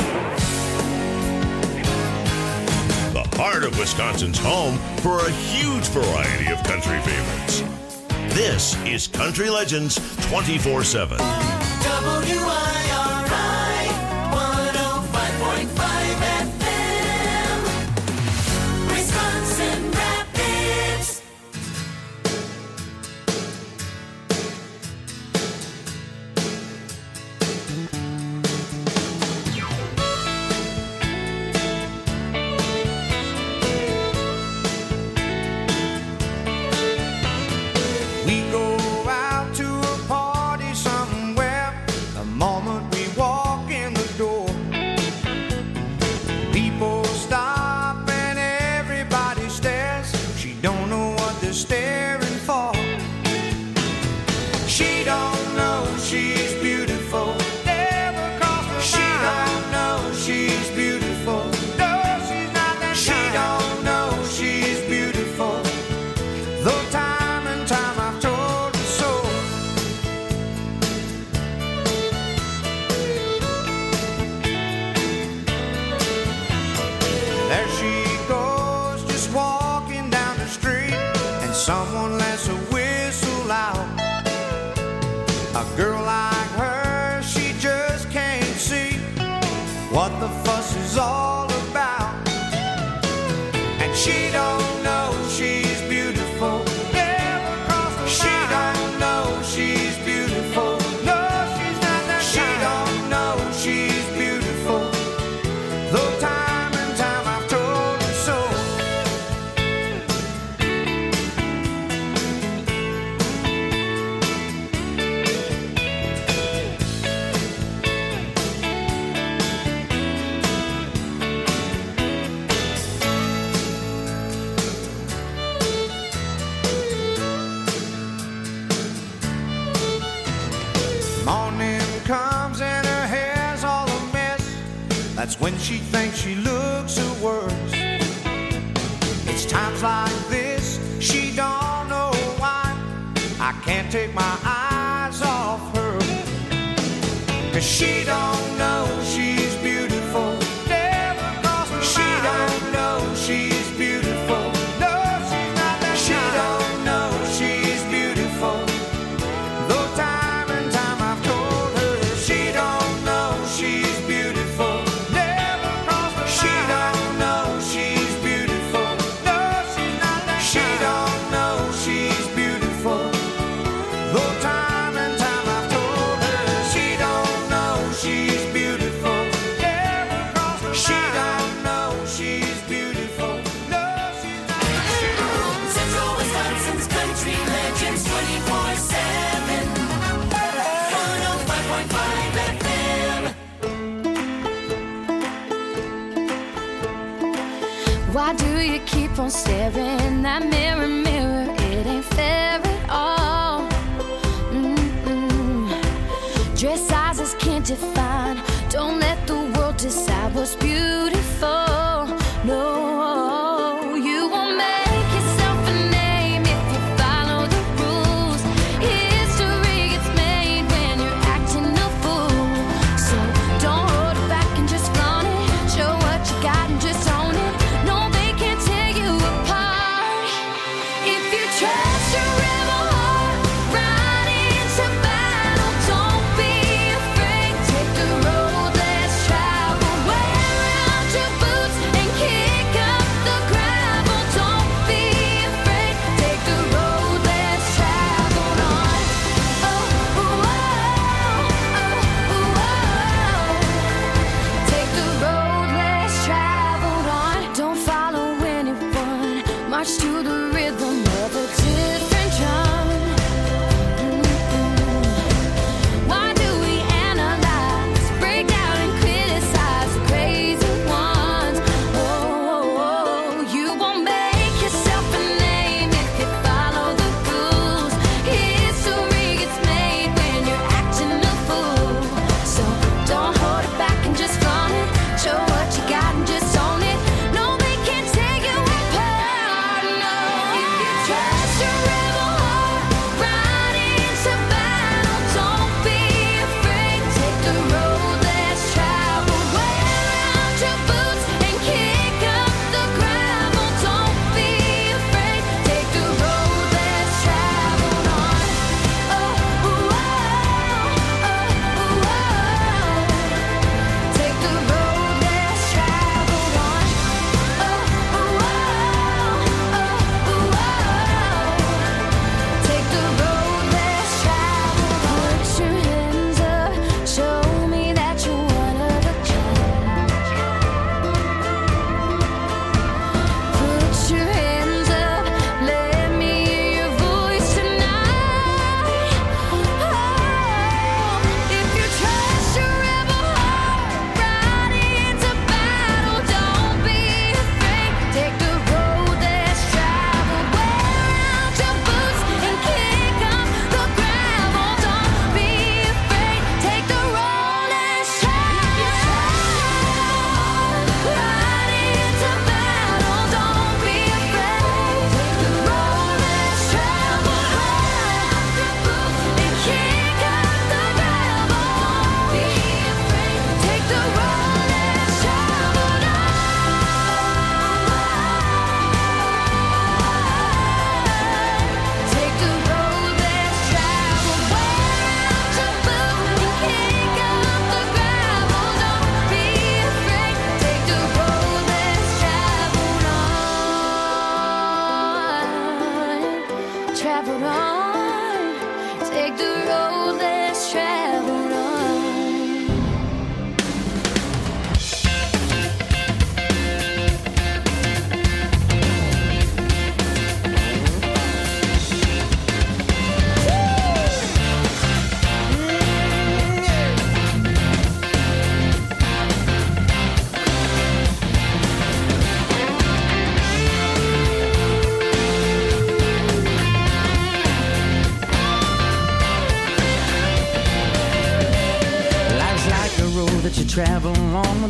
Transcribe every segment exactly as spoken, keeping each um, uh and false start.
The heart of Wisconsin's home for a huge variety of country favorites. This is Country Legends twenty-four seven. W I R I one oh five point five F M, Wisconsin Rapids. We go out to a party somewhere the moment we walk in the door. People stop and everybody stares. She don't know what they're staring for. She don't know she's beautiful. Never crossed her She don't know she's beautiful. No, she's not that She don't know she's beautiful. Though time and time I've told her so. There she goes, just walking down the street, and someone lets a whistle out. A girl like her, she just can't see what the fuss is all about. And she don't know she's beautiful. Never crossed her She don't know she's beautiful. No, she's not that She don't know she's beautiful. Though time and time I've told her so. Morning comes and her hair's all a mess. That's when she thinks she looks her worst. It's times like this, she don't know why I can't take my eyes off her. Cause she don't know she's beautiful. Never crossed her She don't know she's beautiful. No, she's not that She don't know she's beautiful. Though time and time I've told her she don't know she's beautiful. Never crossed her She don't know she's beautiful. No, she's not that She don't know she's beautiful. Though time and time I've told her she don't know she's beautiful. Never crossed her She don't know she's beautiful. No, she's not that Central Wisconsin's Country Legends twenty-four seven, one oh five point five F M. Why do you keep on staring? That mirror, mirror, it ain't fair at all. Mm-mm. Dress sizes can't define. Don't let the world decide what's beautiful. No, you won't make yourself a name if you follow the rules. History gets made when you're acting a fool. So don't hold it back and just flaunt it. Show what you got and just own it. No, they can't tear you apart. If you trust your rebel heart, ride into battle. Don't be afraid. Take the road less traveled. Wear out your boots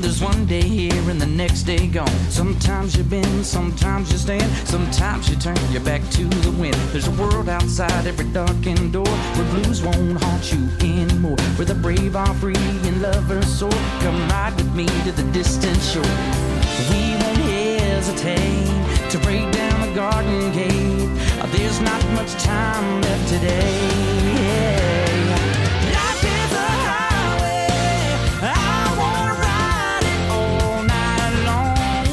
there's one day here and the next day gone. Sometimes you bend, sometimes you stand, sometimes you turn your back to the wind. There's a world outside every darkened door where blues won't haunt you anymore, where the brave are free and lovers soar. Come ride with me to the distant shore. We won't hesitate to break down the garden gate. There's not much time left today. Life is a highway, I wanna ride it all night long.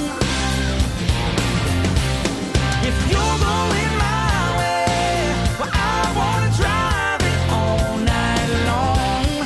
If you're going my way, well, I wanna drive it all night long.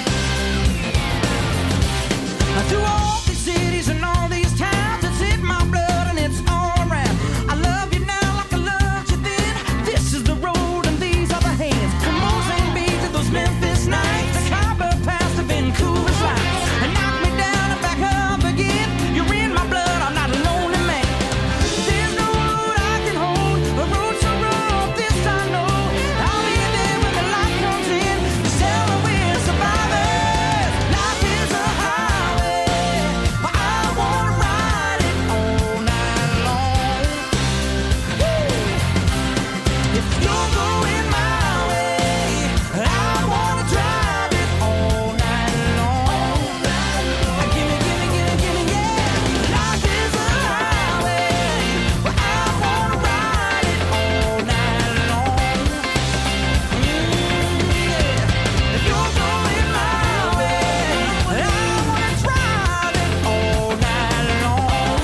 Through all these cities and all these towns, it's in my blood and it's all around. I love you now like I loved you then. This is the road and these are the hands. From Mozambique to those Memphis nights, the Khyber Pass to Vancouver's lights. And knock me down and back up again. You're in my blood, I'm not a lonely man. There's no road I can hold, a road so rough, this I know. I'll be there when the light comes in, to tell her we're survivors. Life is a highway, I wanna ride it all night long. If you're going my way, I wanna drive it all night long. Gimme, gimme, gimme, gimme, yeah. Life is a highway, I wanna ride it all night long. Mm, yeah. If you're going my way, I wanna drive it all night long.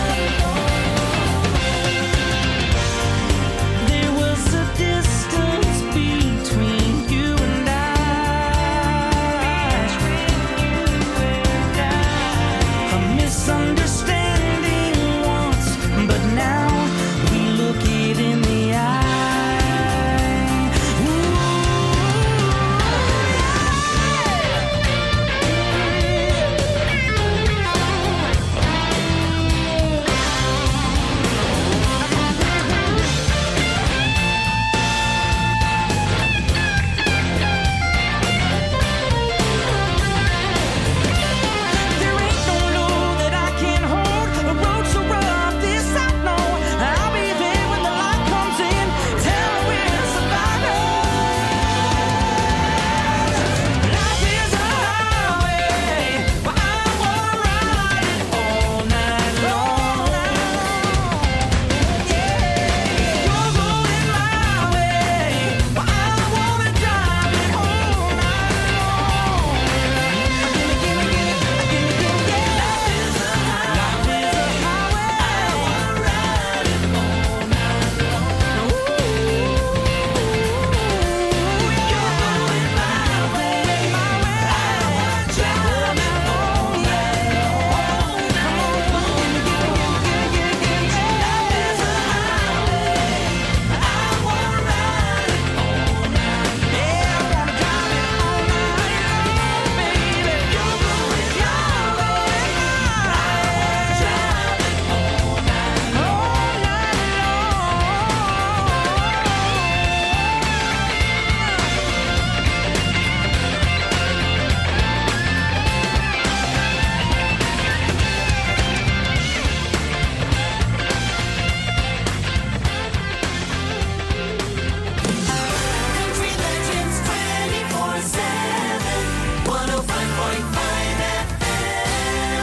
There was a distance between you and I, a misunderstanding once, but now we look it in the eye. There ain't no load that I can't hold, a road so rough, this I know. I'll be there when the light comes in, tell her we're survivors. Life is a highway, I wanna ride it all night long. Yeah, you're going my way, I wanna drive it all night long. Gimme, gimme, gimme, gimme, gimme, yeah. Life is a highway, I wanna ride it all night long. You're going my way, my way, I wanna drive it all night long. Come on, gimme, gimme, gimme, gimme, gimme, gimme, life is a highway, I wanna ride it all night. Yeah, I wanna drive it all night long, baby. You're going my way, I wanna drive it all night, all night Country Legends twenty-four seven, one oh five point five F M.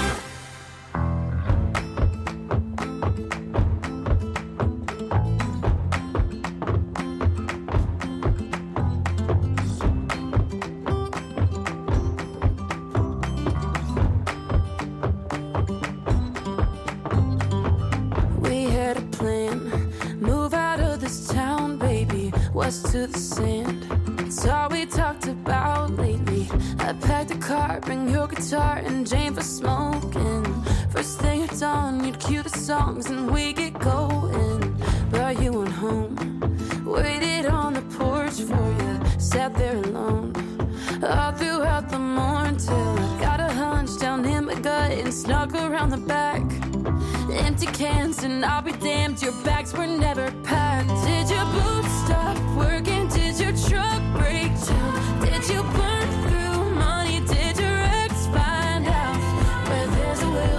We had a plan, move out of this town, baby, west to the sand. It's all we talked about lately. I packed a car, bring your guitar and Jane for smoking. First thing at dawn, you'd cue the songs and we get going. But you went home, waited on the porch for you, sat there alone all throughout the morn till I got a hunch down in my gut and snuck around the back. Empty cans and I'll be damned, your bags were never packed. Did your boots stop working? Did your truck break down? Did you burn through money? Did your ex find out where there's a will?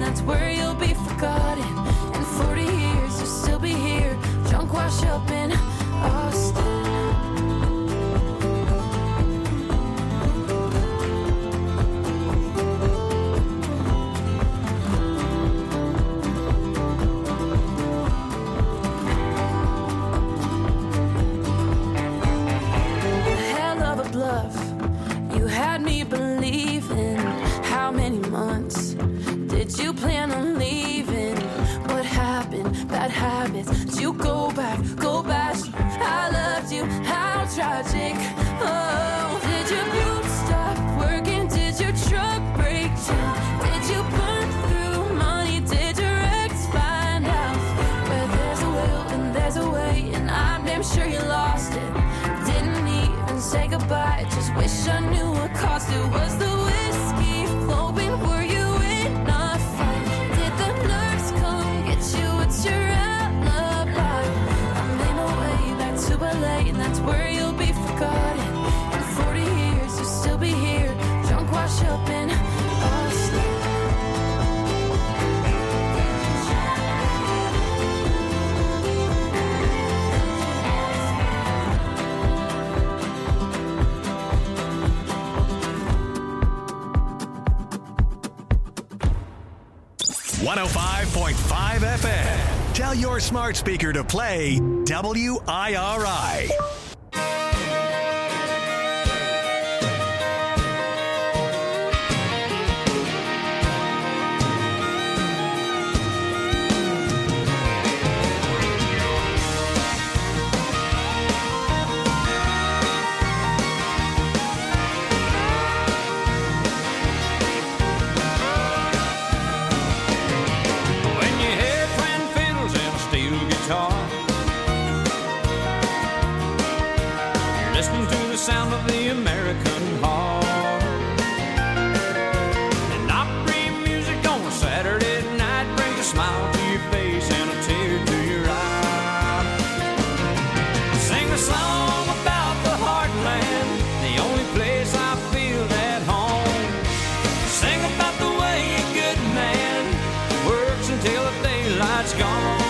that's where you'll be forgotten. In forty years, you'll still be here, drunk, washed up in Austin. Hell of a bluff, you had me believing. How many months did you plan on leaving? What happened? Bad habits. Did you go back? Go back. I loved you. How tragic. Oh, did your boots stop working? Did your truck break down? Did you burn through money? Did your ex find out? Where there's a will and there's a way, and I'm damn sure you lost it. Didn't even say goodbye. Just wish I knew what cost it. Was the whiskey flowing? Were you in a fight? Did the nurse come get you? What's your alibi? I made my way back to L A, and that's where you'll be forgotten. In forty years, you'll still be here, drunk, washed up in Austin. one oh five point five F M. Tell your smart speaker to play W I R I. When you hear twin fiddles and a steel guitar, you're listening to the sound of the American heart. And Opry music on a Saturday night brings a smile to your face and a tear to your eye. Sing a song about the heartland, the only place I feel at home. Sing about the way a good man works until the daylight's gone.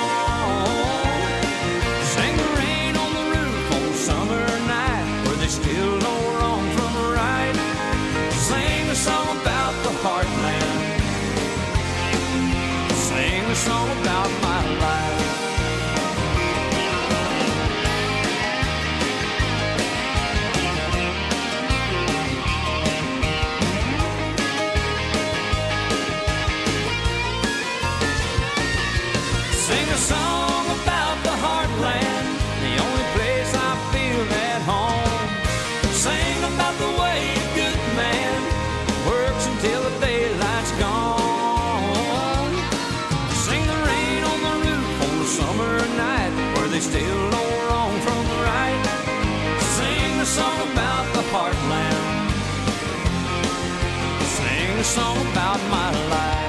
Sing the rain on the roof on a summer night where they still know wrong from right. Sing a song about the heartland. Sing a song about my life. Sing a song about the heartland, the only place I feel at home. Sing about the way a good man works until the daylight's gone. Sing the rain on the roof on a summer night where they still know wrong from right. Sing a song about the heartland. Sing a song about my life.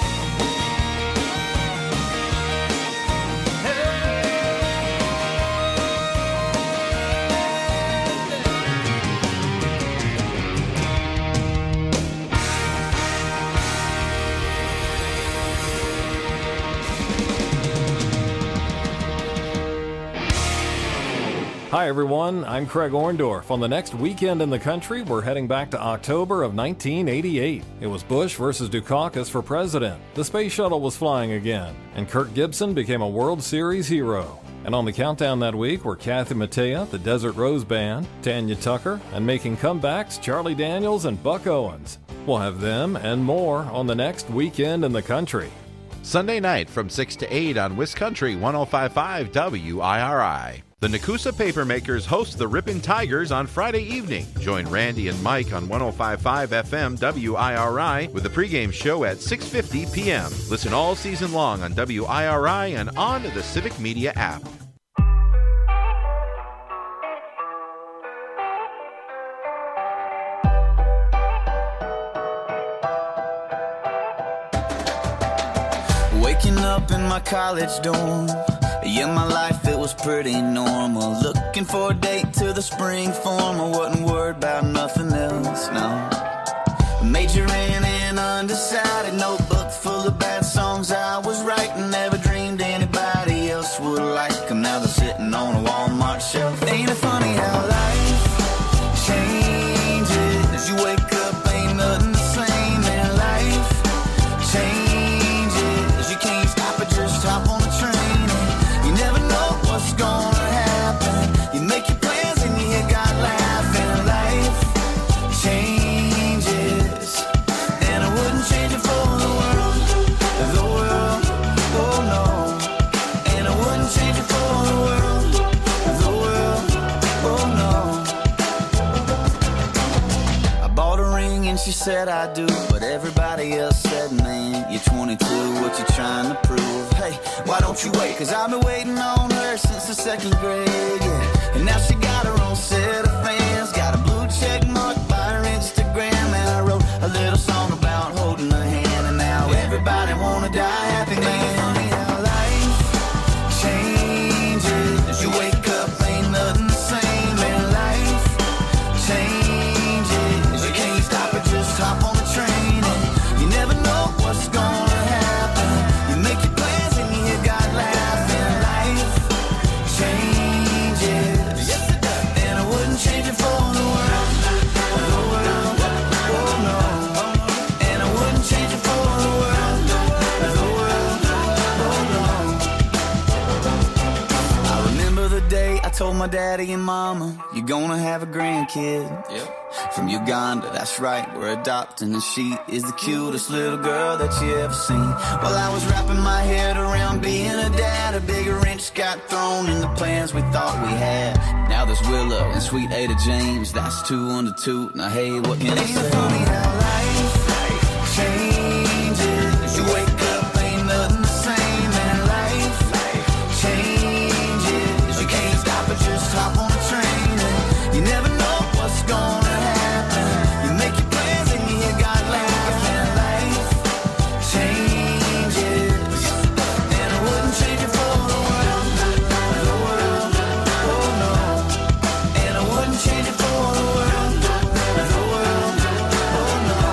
Hi everyone, I'm Craig Orndorff. On the next Weekend in the Country, we're heading back to October of nineteen eighty-eight. It was Bush versus Dukakis for president. The space shuttle was flying again, and Kirk Gibson became a World Series hero. And on the countdown that week were Kathy Mattea, the Desert Rose Band, Tanya Tucker, and making comebacks Charlie Daniels and Buck Owens. We'll have them and more on the next Weekend in the Country. Sunday night from six to eight on Wiscountry one oh five point five W I R I. The Nakusa Papermakers host the Rippin' Tigers on Friday evening. Join Randy and Mike on one oh five point five F M W I R I with the pregame show at six fifty p.m. Listen all season long on W I R I and on the Civic Media app. Waking up in my college dorm, yeah, my life, it was pretty normal. Looking for a date to the spring form, I wasn't worried about nothing else, no. Majoring in undecided, notebook full of bad said I do, but everybody else said, man, you're twenty-two, what you trying to prove? Hey, why don't you wait? Cause I've been waiting on her since the second grade, yeah. And now she got her own set of fans, got a blue check mark by her Instagram, and I wrote a little song about holding her hand, and now everybody wanna die happy, man. Funny how life changes. You wake up, ain't nothing the same, and life changes. You can't stop it, just hop on the train, and you never know what's gonna happen. You make your plans and you hear God laughing. Life changes, yes it does, and I wouldn't change it for the world, the world, oh no, and I wouldn't change it for the world, the world, oh no. I remember the day I told my daddy and mama, you're gonna have a grandkid. Yep. From Uganda, that's right, we're adopting, and she is the cutest little girl that you ever seen. While I was wrapping my head around being a dad, a big wrench got thrown in the plans we thought we had. Now there's Willow and sweet Ada James, that's two under two. Now hey, what can I say? Ain't it funny how life changes? You wake up, ain't nothing the same, and life changes. You can't stop it, just hop on the train, and you never know what's gonna happen. You make your plans and you hear God laughing. Life changes, and I wouldn't change it for the world, the world, oh no. And I wouldn't change it for the world, the world, oh no.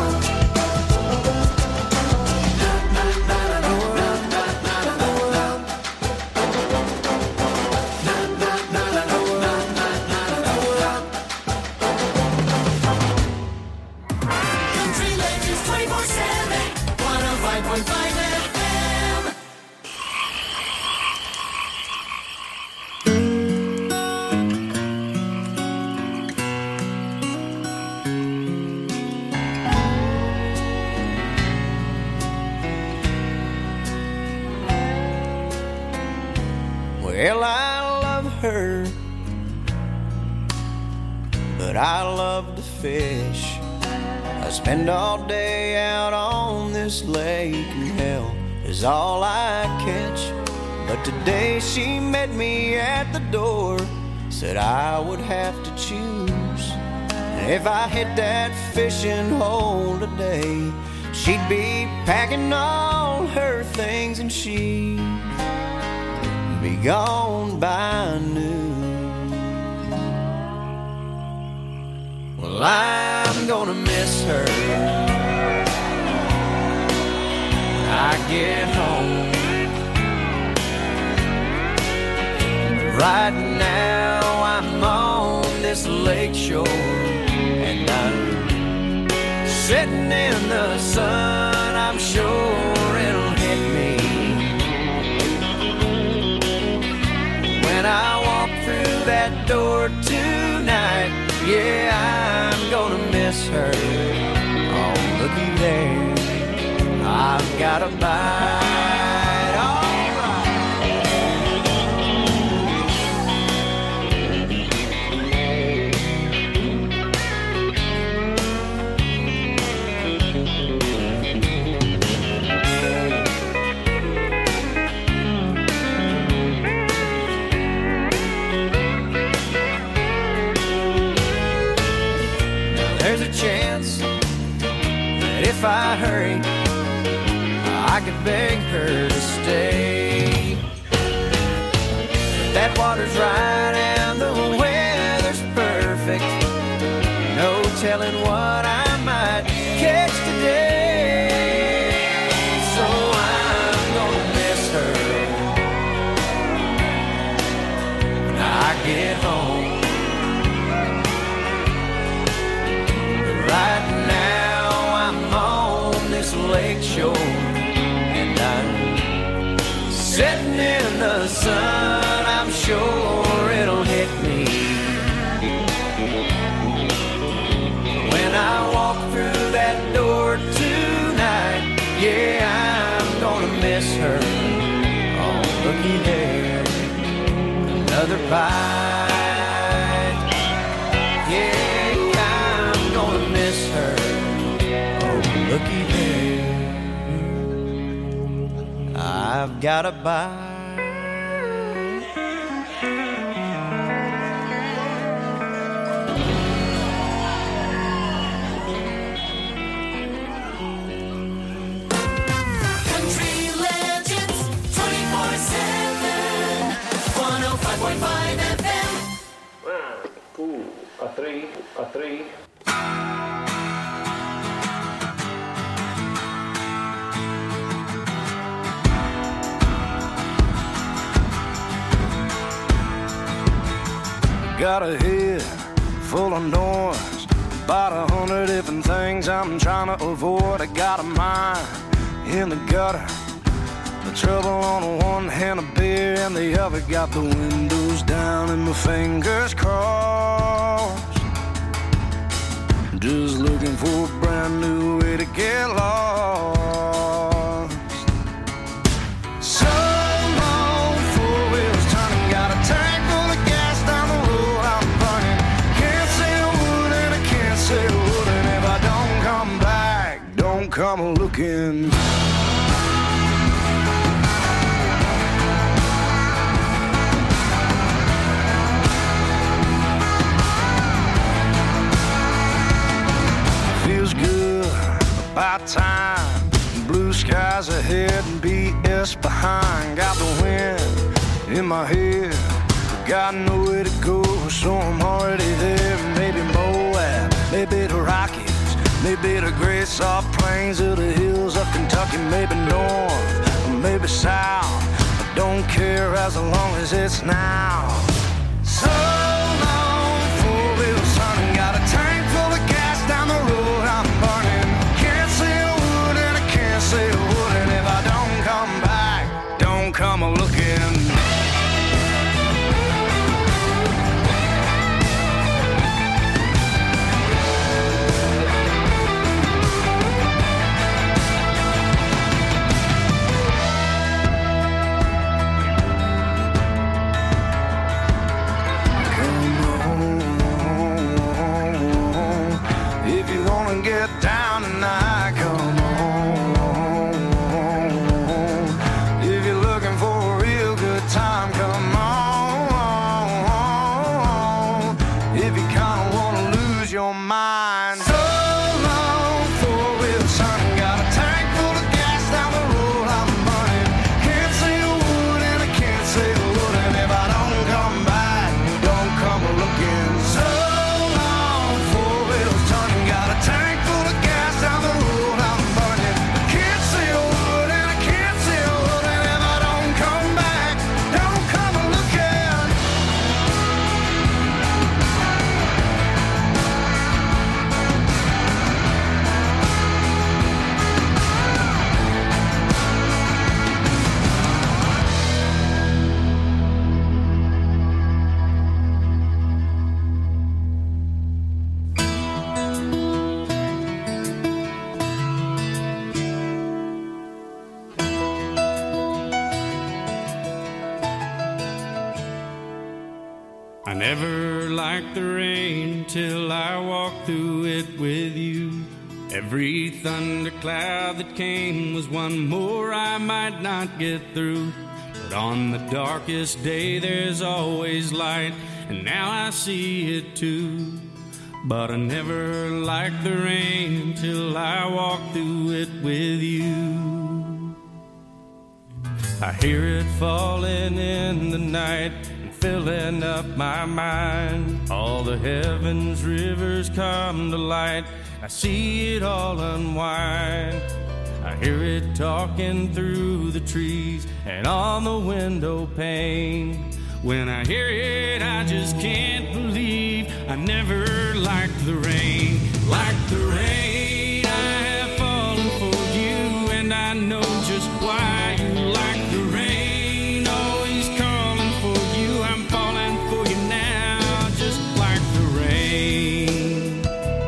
Country Legends twenty-four seven, one oh five point five F M. Well, I love her, but I love to fish. I spend all day out on this lake, and hell is all I catch. But today she met me at the door, said I would have to choose. And if I hit that fishing hole today, she'd be packing all her things and she'd be gone by noon. Well, I'm gonna miss her when I get home. Right now I'm on this lake shore, and I'm sitting in the sun. I'm sure it'll hit me when I walk through that door tonight. Yeah, I'm gonna miss her. Oh, looky there, I've got a bite. All there's a chance that if I hurry, I could beg her to stay. That water's right and the weather's perfect. No telling what I might catch today. So I'm gonna miss her when I get home. Right now I'm on this lake shore, and I'm sitting in the sun. I'm sure it'll hit me when I walk through that door tonight. Yeah, I'm gonna miss her. Oh, looky there, another bite. Yeah, I'm gonna miss her. I've got to buy. A three, a three. Got a head full of noise, about a hundred different things I'm trying to avoid. I got a mind in the gutter, the trouble on one hand, a beer, and the other got the windows down and my fingers crossed. Just looking for a brand new way to get lost. So long, four wheels turning, got a tank full of gas down the road I'm burning. Can't say a word and I can't say a word, and if I don't come back, don't come looking. About time, blue skies ahead and B S behind. Got the wind in my head, got nowhere to go, so I'm already there. Maybe Moab, maybe the Rockies, maybe the great soft plains of the hills of Kentucky, maybe north, or maybe south. I don't care as long as it's now. So long, four wheels turning, got a tank full of gas down the road I'm burning. Say a word, and if I don't come back, don't come a looking. Come on, if you wanna get down tonight, come on. Time, come on, if you kinda wanna lose your mind. So long, four wheels turning, got a tank full of gas down the road I'm burning. Can't say a word and I can't say a word, and if I don't come back, don't come looking. So long, four wheels turning, got a tank full of gas down the road I'm burning. Can't say a word and I can't say a word, and if I don't come back, don't come looking. I never liked the rain till I walked through it with you. Every thundercloud that came was one more I might not get through. But on the darkest day there's always light, and now I see it too. But I never liked the rain till I walked through it with you. I hear it falling in the night, filling up my mind. All the heavens rivers come to light, I see it all unwind. I hear it talking through the trees and on the window pane. When I hear it, I just can't believe I never liked the rain. Like the rain, I have fallen for you, and I know just why you like the rain. Always calling for you, I'm falling for you now, just like the rain.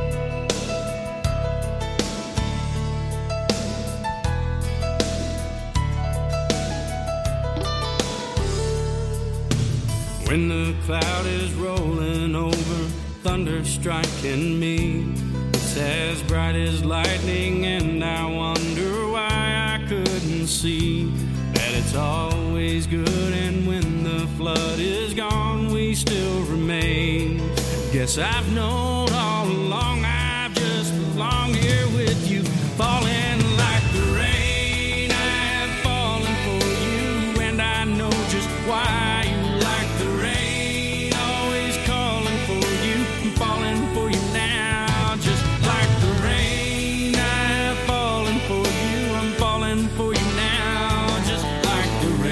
When the cloud is rolling over, thunder striking me, it's as bright as lightning, and I wonder why I couldn't see that it's it's always good, and when the flood is gone, we still remain. Guess I've known all along, I've just belonged here with you, falling like the rain. I have fallen for you, and I know just why you like the rain. Always calling for you, I'm falling for you now, just like the rain. I have fallen for you, I'm falling for you now, just like the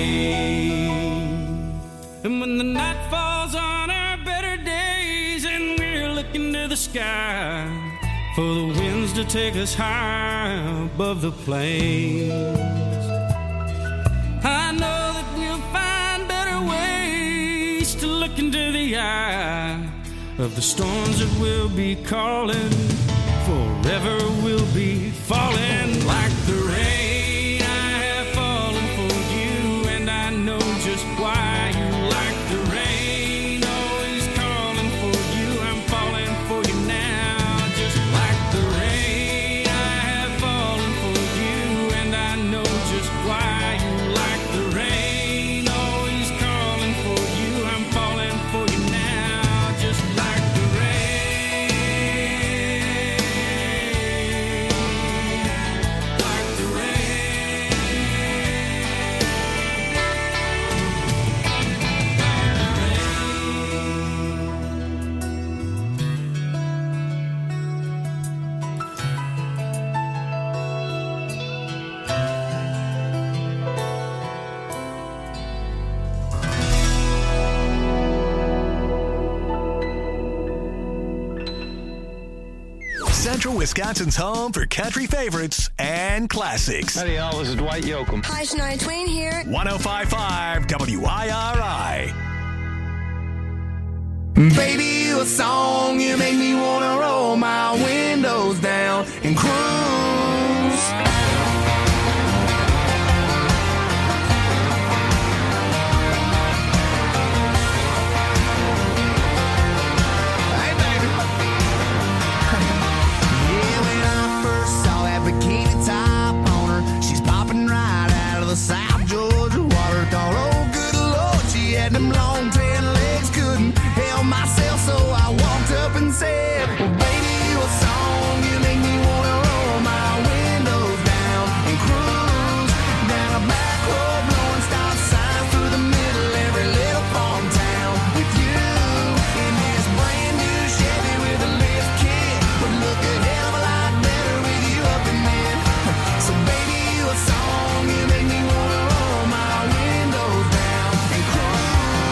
rain. And when the night falls on our better days and we're looking to the sky for the winds to take us high above the plains, I know that we'll find better ways to look into the eye of the storms that we'll be calling. Forever we'll be falling like the rain. I have fallen for you, and I know just why you like the rain. Always calling for you, I'm falling for you now, just like the rain. I have fallen for you, and I know just why you like the rain. Always calling for you, I'm falling for you now, just like the rain. Like the rain. Central Wisconsin's home for country favorites and classics. Howdy, y'all. This is Dwight Yoakam. Hi, Shania Twain here. one oh five point five W I R I. Baby, you a song, you make me wanna roll my windows down and cruise. Hey, baby. Yeah, when I first saw that bikini top on her, she's popping right out of the South Georgia water. Thought, oh, good Lord, she had them long tan legs, couldn't help myself, so I walked up and said, well, baby, you a song, you make me wanna roll my windows down and cruise down a back road, blowing stop signs through the middle every little farm town with you in this brand new Chevy with a lift kit. Would look a hell of a lot better with you up in it. So baby, you a song, you make me wanna roll my windows down and cruise.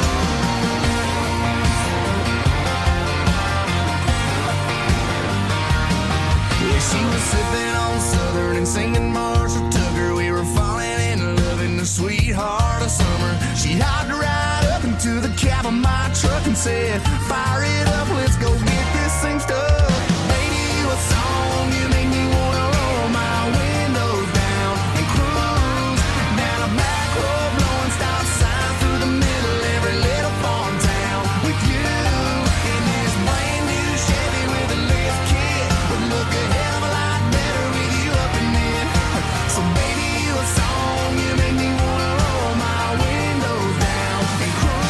Yeah, she was sipping on Southern and singing Marshall Tucker. We were falling in love in the sweetheart of summer. She hopped right up into the cab of my truck and said, fire it up, let's go get this thing stuck. Baby, you a song, you make me wanna roll my windows down and cruise down a back road, blowing stop signs through the middle every little farm town with you in this brand new Chevy with a lift kit. Would look a hell of a lot better with you up in it. So baby, you a song, you make me wanna roll my windows down and cruise.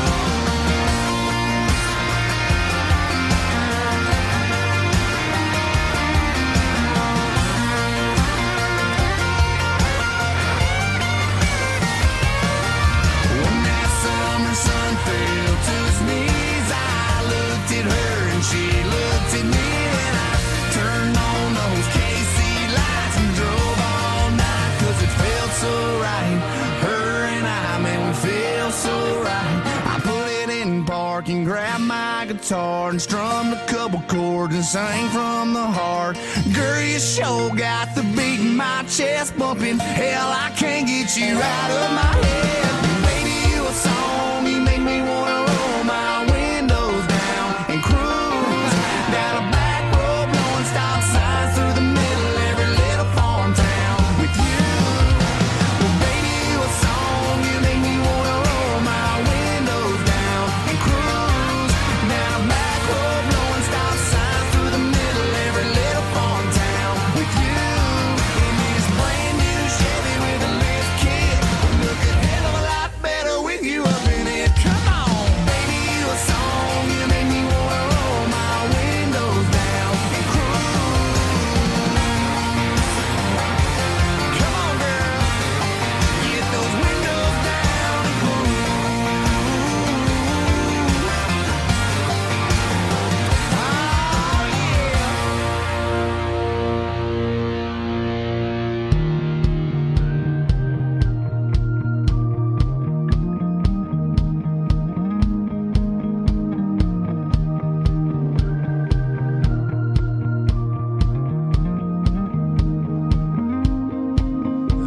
When that summer sun fell to its knees, I looked at her and she looked at me, and I turned on those K C lights and drove all night, cause it felt so right. Her and I, man, we feel so right. I put it in park and grabbed my guitar and strummed a couple chords and sang from the heart. Girl, you sure got the beat in my chest bumping. Hell, I can't get you out of my head. Baby, you a song, you make me wanna roll my windows down and cruise down a back road, blowing stop signs through the middle every little farm town with you. Well, baby, you a song, you make me wanna roll my windows down and cruise down a back road, blowing stop signs through the middle every little farm town with you in this brand new Chevy with a lift kit.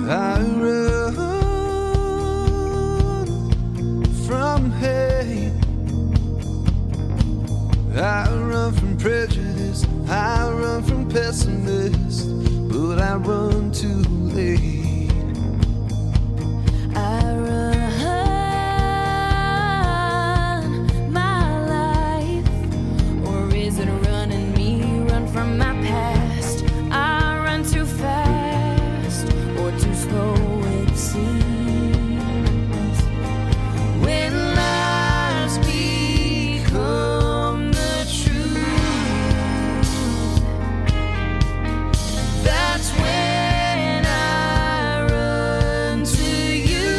I run from hate. I run from prejudice. I run from pessimists, but I run too late. I run my life, or is it running me? Run from my past. I run too fast, or too slow it seems. When lies become the truth, that's when I run to you.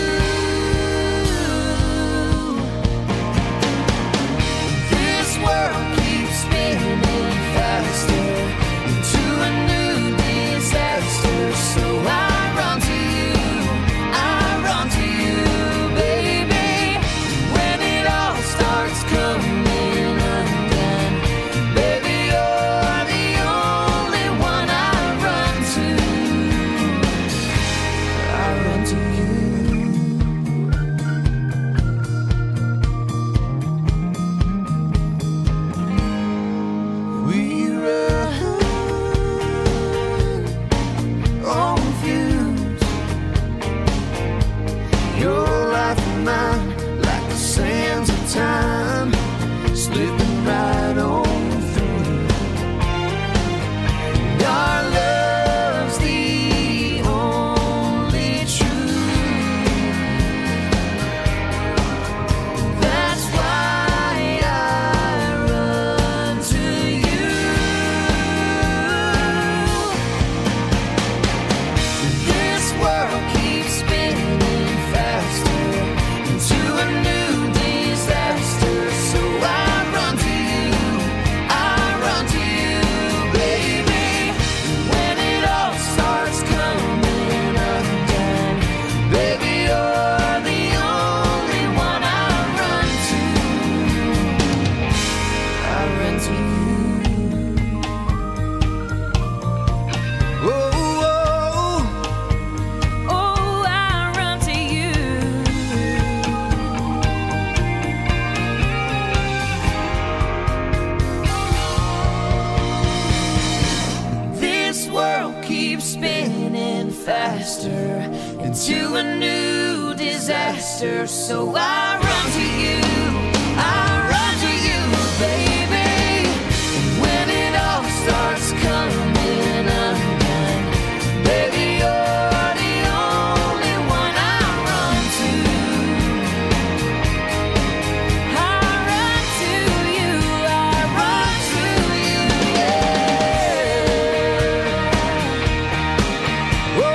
This world keeps spinning faster into a new disaster, so I run to you, I run to you, baby. When it all starts coming undone, baby, you're the only one I run to. I run to you. We run on views. Your life and mine, like the sands of time, slipping right on through. Our love's the only truth. That's why I run to you. This world keeps spinning faster into a new disaster, so I run to you, I run to you, baby. When it all starts coming undone, baby, you're the only one I run to. I run to you. Oh, oh, Oh, I run to you. This world keeps spinning faster into a new disaster, so I run to you, I run to you, baby. When it all starts coming undone, baby, you're the only one I run to. I run to you, I run to you, yeah. oh,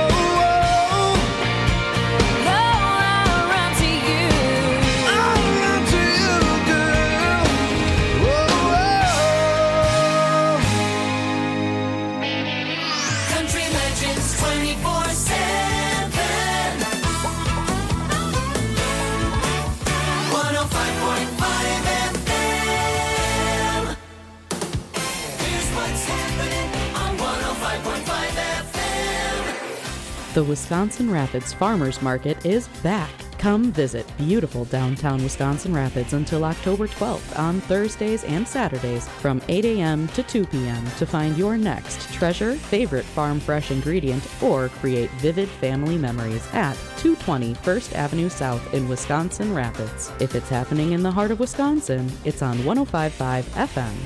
Oh, I run to you. I run to you, girl. Oh, Country Legends twenty-four seven. one oh five point five F M. Here's what's happening on one oh five point five F M. The Wisconsin Rapids Farmers Market is back. Come visit beautiful downtown Wisconsin Rapids until October twelfth on Thursdays and Saturdays from eight a.m. to two p.m. to find your next treasure, favorite farm fresh ingredient, or create vivid family memories at two twenty First Avenue South in Wisconsin Rapids. If it's happening in the heart of Wisconsin, it's on one oh five point five F M.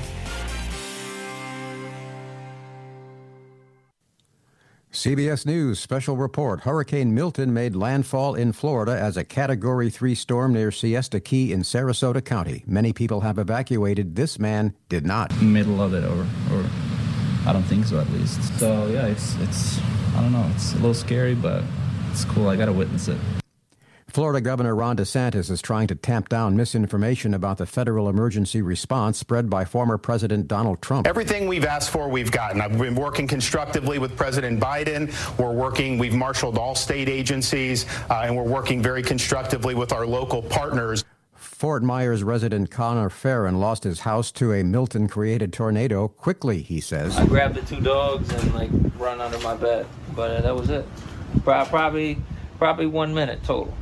C B S News special report. Hurricane Milton made landfall in Florida as a Category three storm near Siesta Key in Sarasota County. Many people have evacuated. This man did not. Middle of it, or, or I don't think so, at least. So, yeah, it's, it's, I don't know, it's a little scary, but it's cool. I got to witness it. Florida Governor Ron DeSantis is trying to tamp down misinformation about the federal emergency response spread by former President Donald Trump. Everything we've asked for, we've gotten. I've been working constructively with President Biden. We're working, we've marshaled all state agencies, uh, and we're working very constructively with our local partners. Fort Myers resident Connor Farron lost his house to a Milton-created tornado quickly, he says. I grabbed the two dogs and, like, run under my bed, but uh, that was it. Probably, probably one minute total.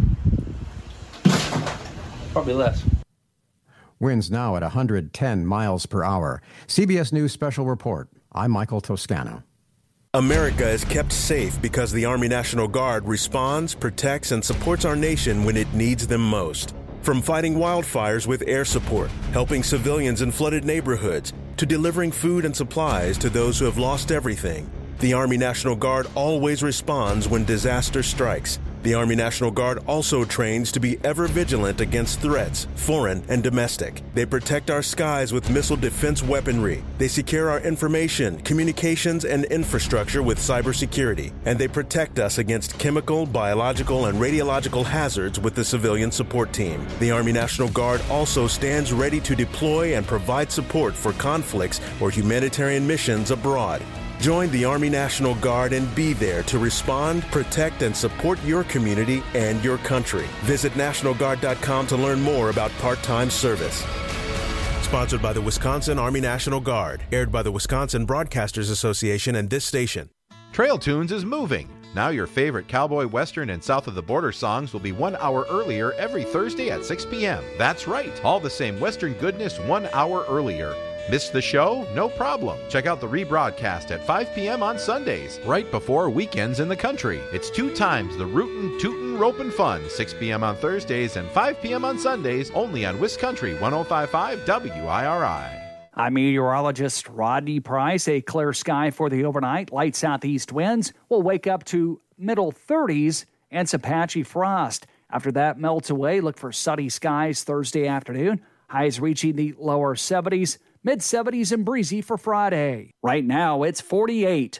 Probably less. Winds now at one hundred ten miles per hour. C B S News Special Report. I'm Michael Toscano. America is kept safe because the Army National Guard responds, protects, and supports our nation when it needs them most. From fighting wildfires with air support, helping civilians in flooded neighborhoods, to delivering food and supplies to those who have lost everything, the Army National Guard always responds when disaster strikes. The Army National Guard also trains to be ever vigilant against threats, foreign and domestic. They protect our skies with missile defense weaponry. They secure our information, communications, and infrastructure with cybersecurity. And they protect us against chemical, biological, and radiological hazards with the civilian support team. The Army National Guard also stands ready to deploy and provide support for conflicts or humanitarian missions abroad. Join the Army National Guard and be there to respond, protect, and support your community and your country. Visit National Guard dot com to learn more about part-time service. Sponsored by the Wisconsin Army National Guard. Aired by the Wisconsin Broadcasters Association and this station. Trail Tunes is moving. Now your favorite cowboy, western, and south of the border songs will be one hour earlier every Thursday at six p.m. That's right. All the same western goodness one hour earlier. Missed the show? No problem. Check out the rebroadcast at five p.m. on Sundays, right before weekends in the country. It's two times the rootin', tootin', ropin' fun, six p.m. on Thursdays and five p.m. on Sundays, only on WisCountry one oh five point five W I R I. I'm meteorologist Rodney Price. A clear sky for the overnight. Light southeast winds will wake up to middle thirties and some patchy frost. After that melts away, look for sunny skies Thursday afternoon. Highs reaching the lower seventies. mid-seventies and breezy for Friday. Right now, it's forty-eight.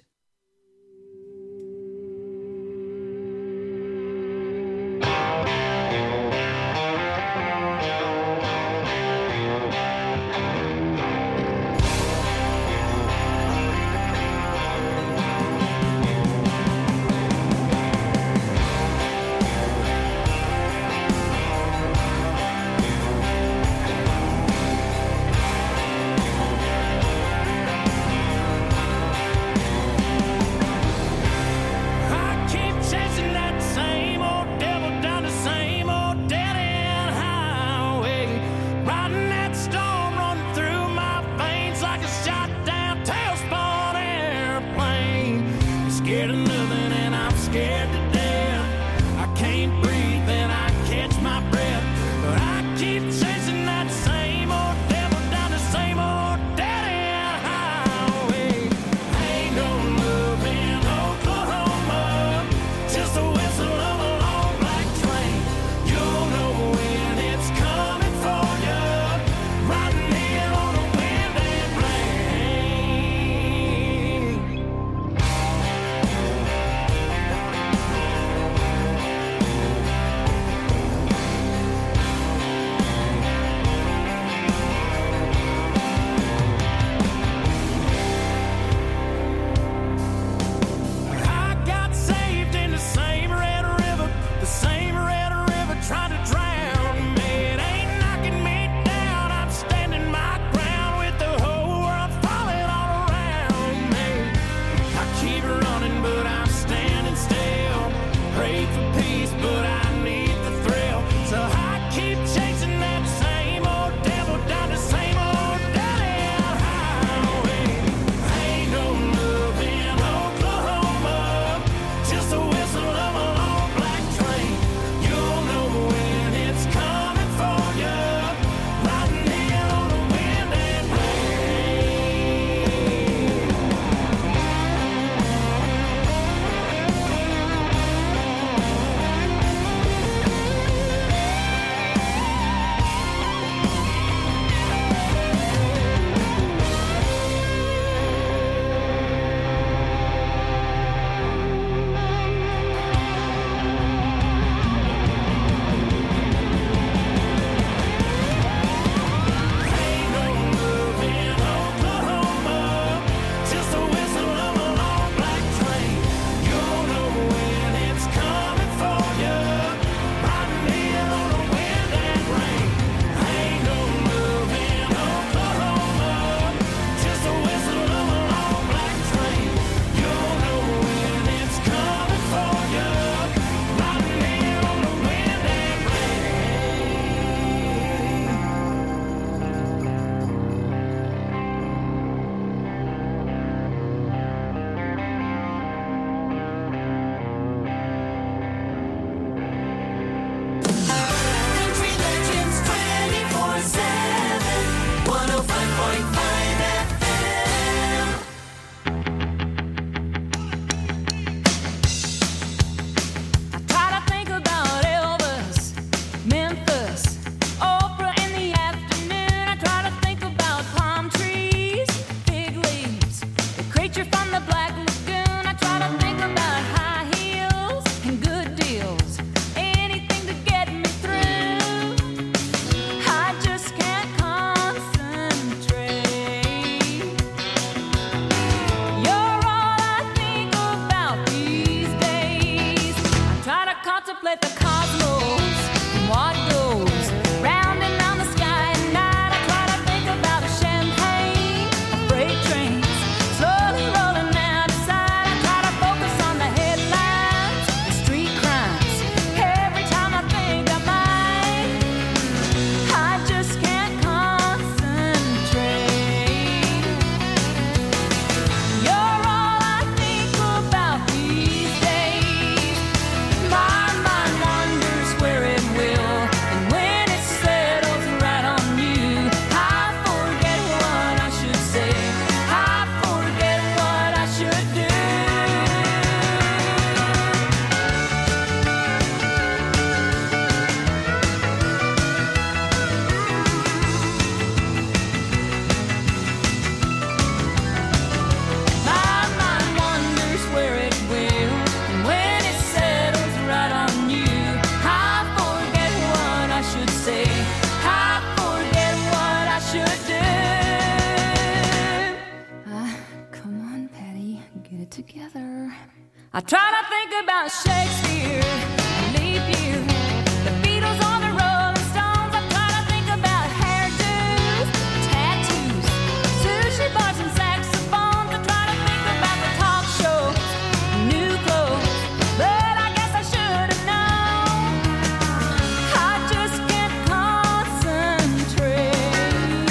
think about Shakespeare, leap year, the Beatles or the Rolling Stones. I try to think about hairdos, tattoos, sushi bars and saxophones. I try to think about the talk shows, new clothes, but I guess I should have known. I just can't concentrate.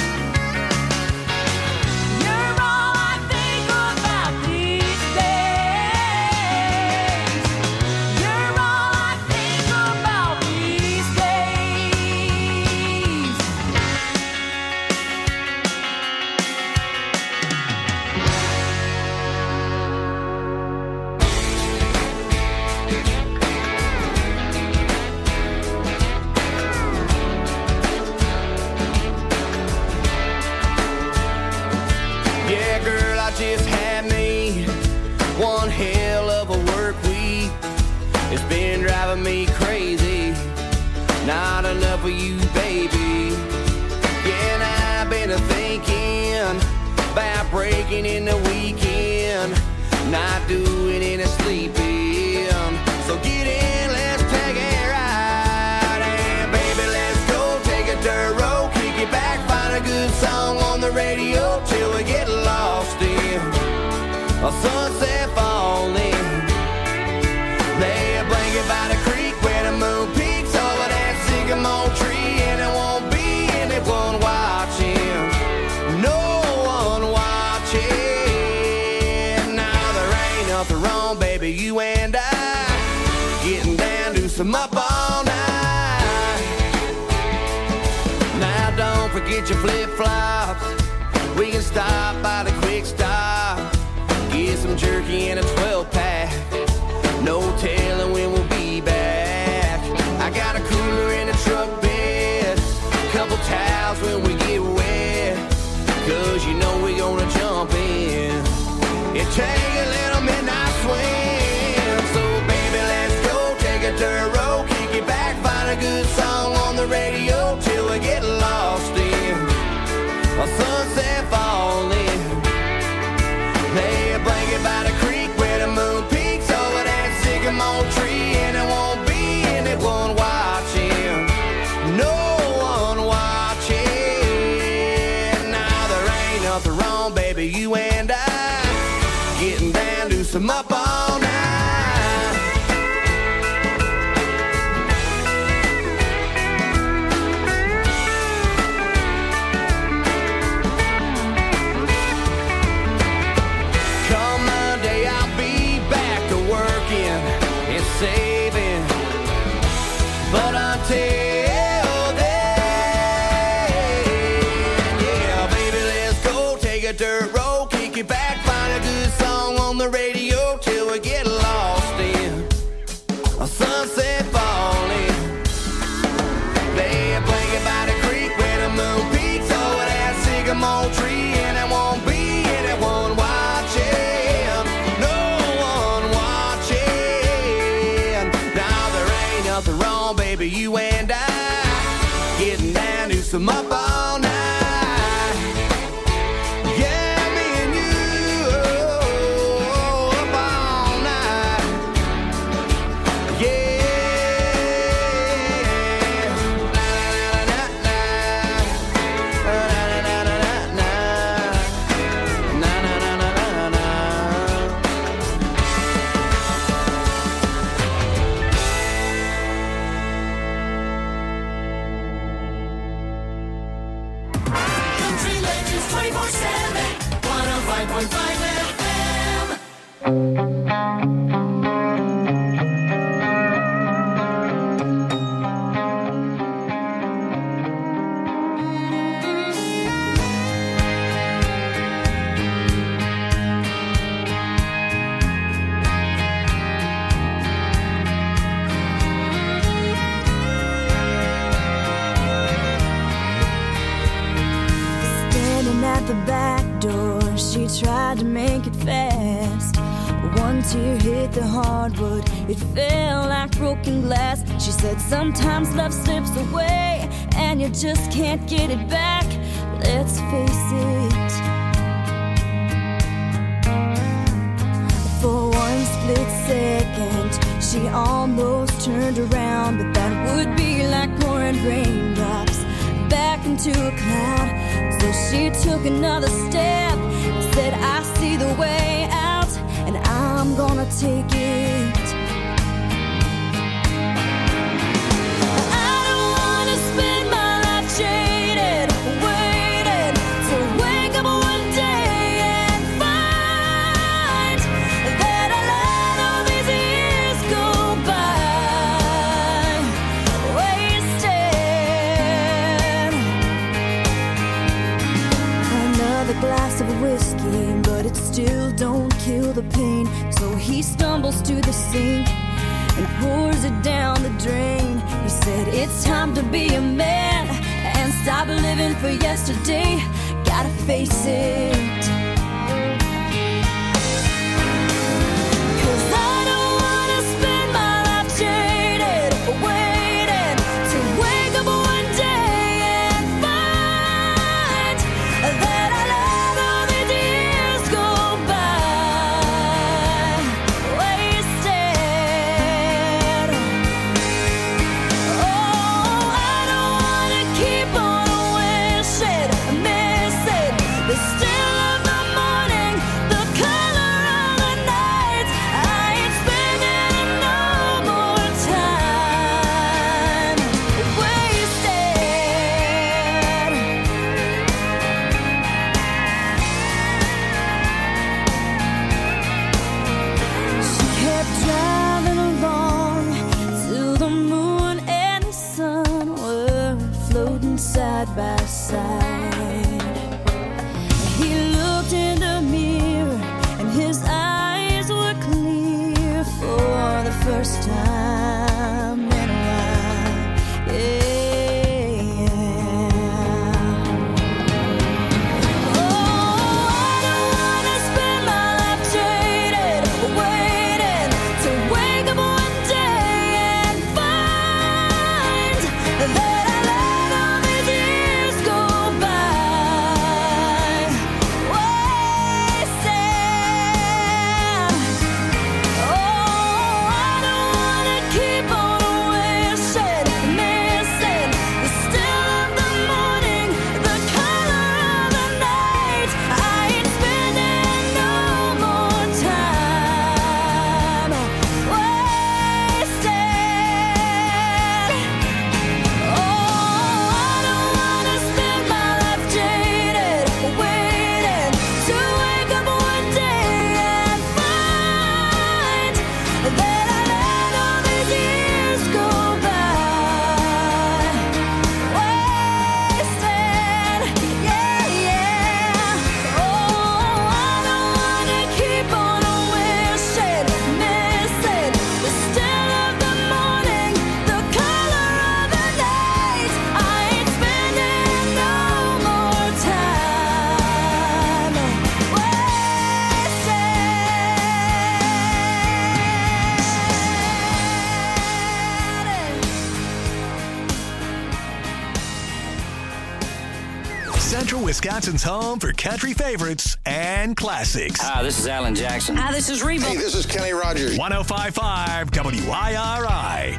You're all I think about these days. You're all I think about these days. Yeah, girl, I just had me one hell of a work week. It's been driving me crazy. Not enough of you, baby. Yeah, and I've been thinking about breaking in the weekend, not doing any sleeping. So get in, let's take a ride. And baby, let's go take a dirt road, kick it back, find a good song on the radio till we get lost in a sunset falling. Lay a blanket by the creek where the moon peaks over that sycamore tree, and it won't be anyone watching, no one watching. Now there ain't nothing wrong, baby, you and I getting down to some up all night. Now don't forget your flip-flops. We can stop by the quick stop, get some jerky and a twelve pack. No telling when we'll be back. I got a cooler in the truck bed, couple towels when we get wet, cause you know we gonna jump in and take a little midnight swim. So baby, let's go take a dirt road, kick it back, find a good song on the radio till we get lost in a sunset falling. Lay a blanket by the creek where the moon peaks over that sycamore tree, and it won't be anyone watching, no one watching. Now there ain't nothing wrong, baby, you and I getting down to some up all night. Come Monday, I'll be back to working and saving, but until then, yeah, baby, let's go take a dirt road, kick it back, find a good song on the radio till we get lost in a sunset falling. Lay a blanket by the creek where the moon peaks over that sycamore tree, and it won't be anyone watching, no one watching. Now there ain't nothing wrong, baby, you and I getting down to some up all night. Yeah, me and you, oh, up all night. Yeah. Na, na, na, na, na, na, na, na, na, na, na, na, na, na. Country Legends twenty-four seven, one oh five point five F M. Standing at the back door, she tried to make it fast. One tear hit the hardwood, it fell like broken glass. She said sometimes love slips away and you just can't get it back. Let's face it, for once split second, she almost turned around, but that would be like pouring raindrops back into a cloud. So she took another step and said, I see the way out, and I'm gonna take it. I don't wanna spend my life jaded, waiting to wake up one day and find that I let all these years go by wasted. Another glass of whiskey, but it still don't kill the pain. So he stumbles to the sink and pours it down the drain. He said, it's time to be a man and stop living for yesterday. Gotta face it. 'Cause I don't wanna spend my life jaded, waiting to wake up one day and find that I let all these years go by wasted. Oh, I don't wanna keep on wishing, missing the still of the morning, the color of the night. I ain't spending no more time wasted. She kept driving along till the moon and the sun were floating side by side. He looked in the mirror and his eyes were clear for the first time in a while. Yeah. Oh, I don't wanna spend my life jaded, waiting to wake up one day and find that I let all these years go by wasted. Oh, I don't wanna keep on wishing, missing the still of the morning, the color of the night. I ain't spending no more time wasted. Oh, I don't wanna spend my life jaded, waiting to wake up one day and find that I let all these years go by wasted. Yeah, yeah. Oh, I don't wanna keep on wishing, missing the still of the morning, the color of the night. I ain't spending no more time Central Wisconsin's home for country favorites and classics. Hi, this is Alan Jackson. Hi, this is Reba. Hey, this is Kenny Rogers. one oh five point five W I R I.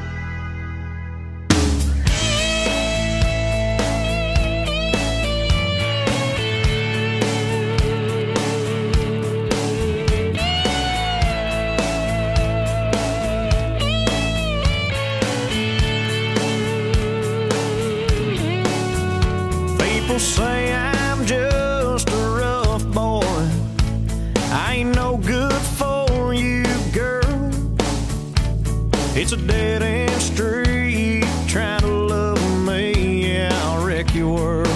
People say I'm just a rough boy. I ain't no good for you, girl. It's a dead end street. Trying to love me, yeah, I'll wreck your world.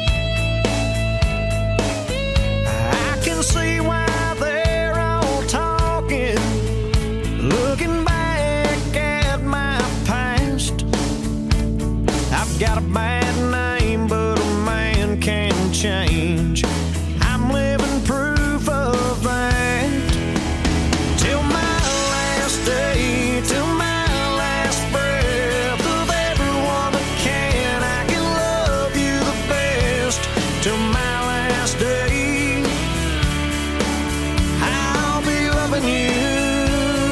I can see why they're all talking, looking back at my past. I've got a bad name, but a man can change. I'm living proof of that. Till my last day, till my last breath of everyone that can, I can love you the best. Till my last day, I'll be loving you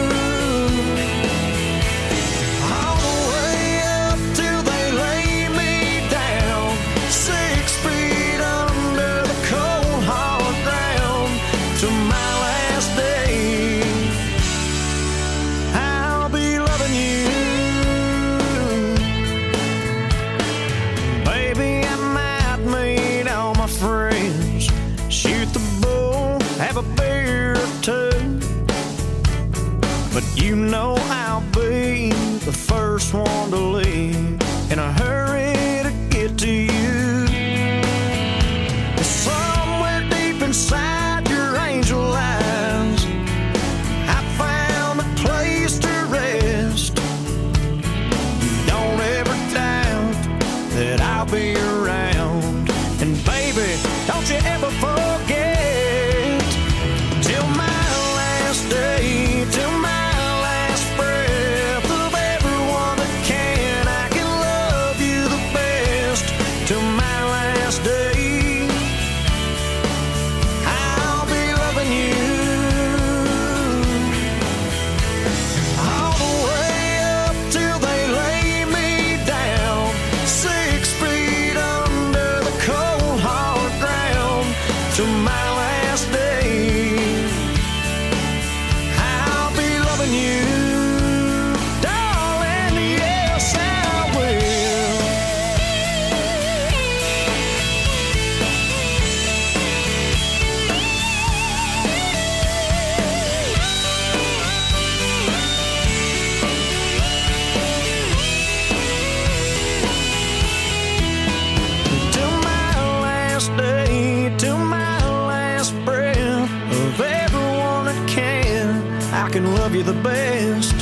the best.